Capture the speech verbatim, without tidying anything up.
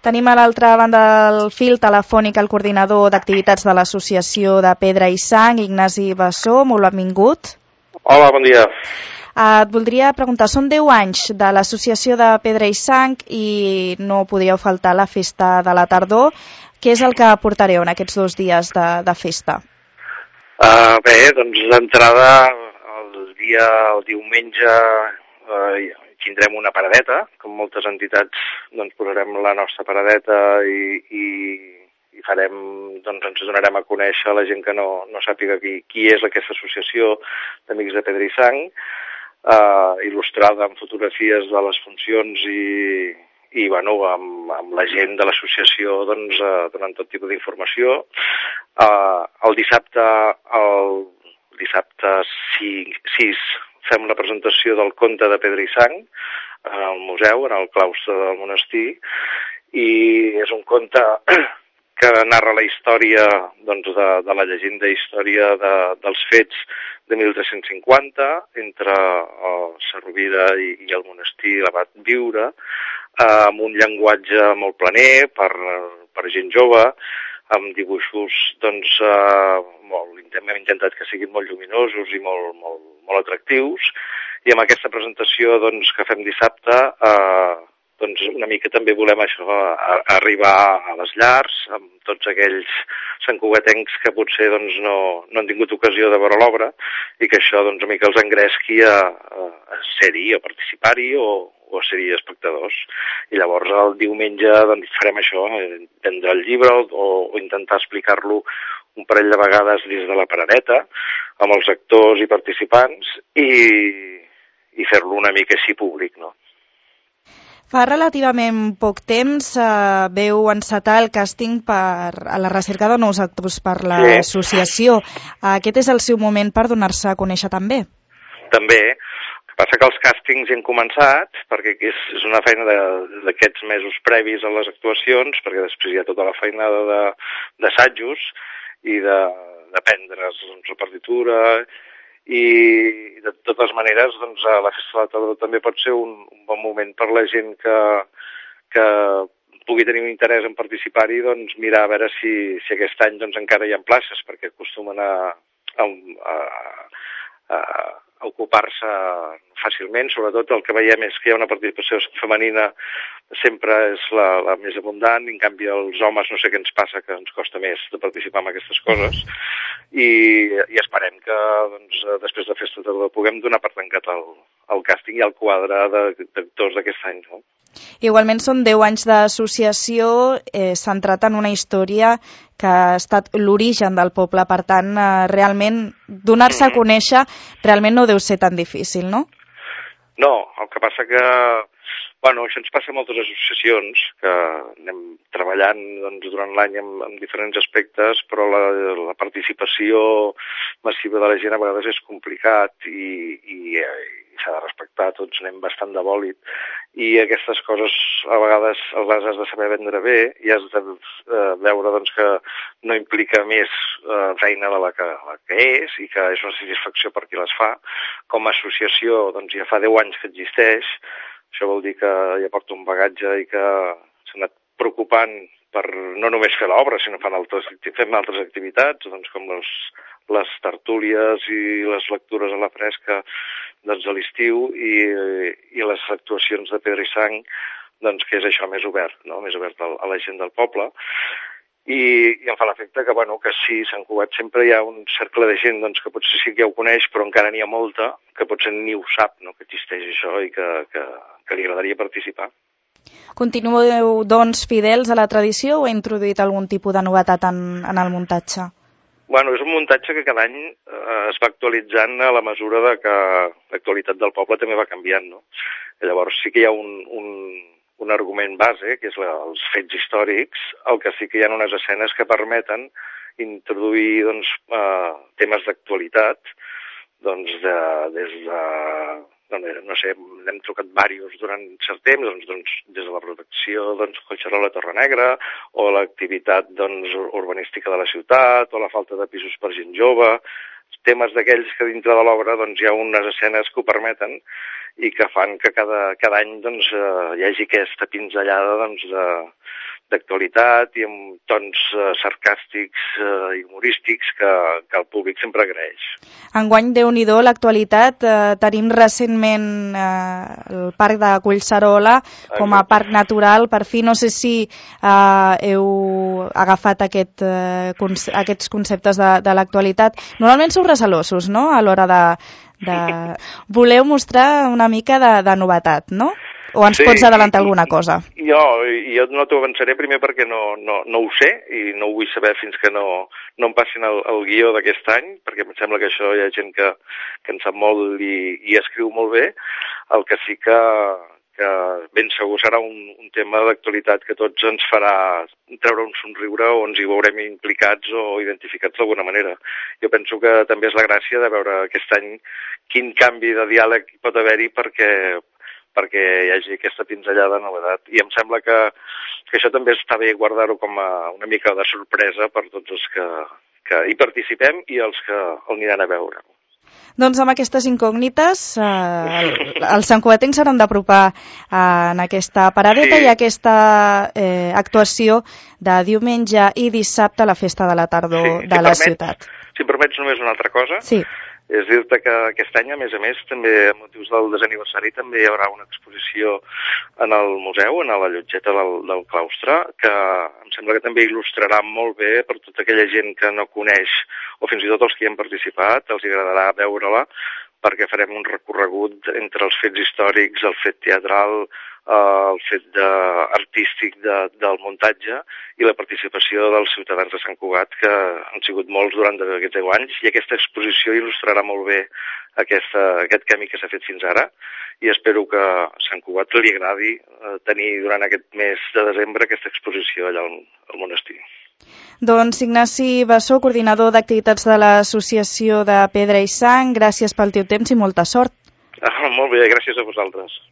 Tenim a l'altra banda del fil telefònic el coordinador d'activitats de l'Associació de Pedra i Sang, Ignasi Bassó. Molt benvingut. Hola, bon dia. Uh, et voldria preguntar, són deu anys de l'Associació de Pedra i Sang i no podríeu faltar la festa de la tardor. Què és el que portareu en aquests dos dies de, de festa? Uh, bé, doncs d'entrada el dia, el diumenge, uh, tindrem una paradeta, com moltes entitats, doncs posarem la nostra paradeta i, i, i farem, doncs ens donarem a conèixer a la gent que no, no sàpiga qui, qui és aquesta associació d'Amics de Pedra i Sang, uh, il·lustrada amb fotografies de les funcions i, i bueno, amb, amb la gent de l'associació doncs, uh, donant tot tipus d'informació. Uh, el dissabte, el dissabte sis, fem la presentació del conte de Pedra i Sang al museu, en el claustre del monestir, i és un conte que narra la història doncs, de, de la llegenda i història de, dels fets de mil tres-cents cinquanta, entre uh, Sarrovira i, i el monestir, l'abat Viure, uh, amb un llenguatge molt planer per, per gent jove, amb dibuixos, doncs, eh, molt, hem intentat que siguin molt lluminosos i molt, molt, molt atractius, i amb aquesta presentació, doncs, que fem dissabte, eh, doncs, una mica també volem això, a, a arribar a les llars, amb tots aquells santcugatencs que potser, doncs, no, no han tingut ocasió de veure l'obra, i que això, doncs, una mica els engresqui a, a, a ser-hi, a participar-hi, o, o a ser-hi espectadors. I llavors el diumenge doncs, farem això, prendre el llibre o, o intentar explicar-lo un parell de vegades des de la paradeta, amb els actors i participants, i, i fer-lo una mica així públic, no? Fa relativament poc temps eh, veu encetar el càsting per a la recerca de nous actors per l'associació. Sí. Aquest és el seu moment per donar-se a conèixer també? També. El que passa que els càstings han començat, perquè és, és una feina d'aquests mesos previs a les actuacions, perquè després hi ha tota la feinada d'assajos i d'aprendre's doncs, la partitura, i de totes maneres doncs, la festa de la tardor també pot ser un, un bon moment per la gent que, que pugui tenir un interès en participar-hi, doncs mirar a veure si, si aquest any doncs, encara hi ha places, perquè acostumen a, a, a, a a ocupar-se fàcilment. Sobretot el que veiem és que hi ha una participació femenina sempre és la, la més abundant, i en canvi els homes no sé què ens passa, que ens costa més de participar en aquestes coses, i, i esperem que doncs, després de Festa de Tardor puguem donar per tancat el, el càsting i el quadre d'actors d'aquest any, no? Igualment són deu anys d'associació eh, centrat en una història que ha estat l'origen del poble, per tant, eh, realment donar-se a conèixer realment no deu ser tan difícil, no? No, el que passa que, bueno, això ens passa a moltes associacions, que anem treballant doncs, durant l'any en, en diferents aspectes, però la, la participació massiva de la gent a vegades és complicat i, i, i s'ha de respectar, tots anem bastant de bòlit, i aquestes coses a vegades les has de saber vendre bé i has de eh, veure doncs, que no implica més eh, feina de la que, la que és, i que és una satisfacció per qui les fa. Com a associació doncs, ja fa deu anys que existeix, això vol dir que ja porta un bagatge i que s'ha anat preocupant per no només fer l'obra, sinó fan altres, fem altres activitats, doncs, com les, les tertúlies i les lectures a la fresca doncs, a l'estiu, i, i les actuacions de Pedra i Sang, doncs, que és això més obert, no? Més obert a, a la gent del poble. I, i em fa l'efecte que, bueno, que sí, Sant Cugat sempre hi ha un cercle de gent doncs, que potser sí que ja ho coneix, però encara n'hi ha molta, que potser ni ho sap, no?, que existeix això i que, que, que li agradaria participar. Continueu, doncs, fidels a la tradició o heu introduït algun tipus de novetat en, en el muntatge? Bueno, és un muntatge que cada any eh, es va actualitzant a la mesura de que l'actualitat del poble també va canviant, no? I llavors sí que hi ha un, un, un argument base, que és la, els fets històrics, el que sí que hi ha unes escenes que permeten introduir doncs, eh, temes d'actualitat, doncs, de, des de... no sé, n'hem trucat diversos durant cert temps, doncs, doncs, des de la protecció doncs, Collserola a Torre Negra, o l'activitat doncs, urbanística de la ciutat, o la falta de pisos per gent jove, temes d'aquells que dintre de l'obra doncs, hi ha unes escenes que ho permeten i que fan que cada, cada any doncs, eh, hi hagi aquesta pinzellada doncs, de, d'actualitat i amb tons uh, sarcàstics uh, i humorístics que, que el públic sempre agraeix. Enguany, Déu-n'hi-do, l'actualitat. Eh, tenim recentment eh, el Parc de Collserola com a parc natural. Per fi, no sé si eh, heu agafat aquest, eh, conce aquests conceptes de, de l'actualitat. Normalment sou recelosos, no?, a l'hora de, de... Voleu mostrar una mica de, de novetat, no? O ens sí, pots adelantar alguna cosa? Jo, jo no t'ho avançaré primer perquè no, no, no ho sé i no ho vull saber fins que no, no em passin el, el guió d'aquest any, perquè em sembla que això hi ha gent que, que en sap molt i, i escriu molt bé. El que sí que, que ben segur serà un, un tema d'actualitat que tots ens farà treure un somriure o ens hi veurem implicats o identificats d'alguna manera. Jo penso que també és la gràcia de veure aquest any quin canvi de diàleg pot haver-hi perquè perquè hi hagi aquesta pinzellada de novetat. I em sembla que, que això també està bé guardar-ho com a una mica de sorpresa per tots els que, que hi participem i els que el aniran a veure. Doncs amb aquestes incògnites, eh, els santcugatencs s'hauran d'apropar eh, en aquesta paradeta sí. i aquesta eh, actuació de diumenge i dissabte a la festa de la tardor sí, de si la permets, ciutat. Si em permets només una altra cosa. Sí. És dir-te que aquest any, a més a més, també a motius del desaniversari, també hi haurà una exposició en el museu, en la llotgeta del, del claustre, que em sembla que també il·lustrarà molt bé per tota aquella gent que no coneix, o fins i tot els que hi han participat, els agradarà veure-la, perquè farem un recorregut entre els fets històrics, el fet teatral, el fet de, artístic de, del muntatge i la participació dels ciutadans de Sant Cugat, que han sigut molts durant aquests deu anys, i aquesta exposició il·lustrarà molt bé aquesta, aquest camí que s'ha fet fins ara, i espero que a Sant Cugat li agradi eh, tenir durant aquest mes de desembre aquesta exposició allà al, al monestir. Doncs Ignasi Bassó, coordinador d'activitats de l'Associació de Pedra i Sang, gràcies pel teu temps i molta sort. Ah, molt bé, gràcies a vosaltres.